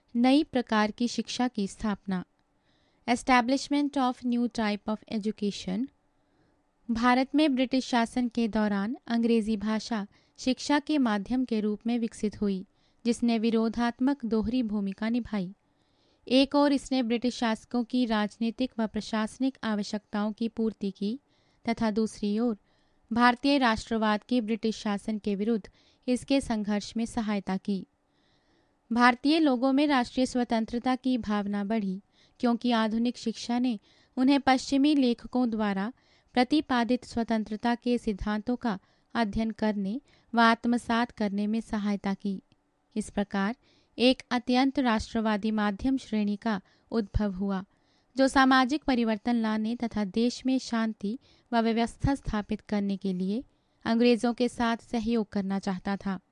नई प्रकार की शिक्षा की स्थापना। Establishment of new type of education. Bharat में ब्रिटिश शासन के दौरान अंग्रेजी भाषा शिक्षा के माध्यम के रूप में विकसित हुई, जिसने विरोधात्मक दोहरी भूमिका निभाई। एक ओर इसने ब्रिटिश शासकों की राजनीतिक व प्रशासनिक आवश्यकताओं की पूर्ति की तथा दूसरी ओर भारतीय राष्ट्रवाद के ब्रिटिश शासन के विरुद्ध इसके संघर्ष में सहायता की। भारतीय लोगों में राष्ट्रीय स्वतंत्रता की भावना बढ़ी क्योंकि आधुनिक शिक्षा ने उन्हें पश्चिमी लेखकों द्वारा प्रतिपादित स्वतंत्रता के सिद्धांतों का अध्ययन करने व आत्मसात करने में सहायता की। इस प्रकार एक अत्यंत राष्ट्रवादी माध्यम श्रेणी का उद्भव हुआ, जो सामाजिक परिवर्तन लाने तथा देश में शांति व व्यवस्था स्थापित करने के लिए अंग्रेजों के साथ सहयोग करना चाहता था।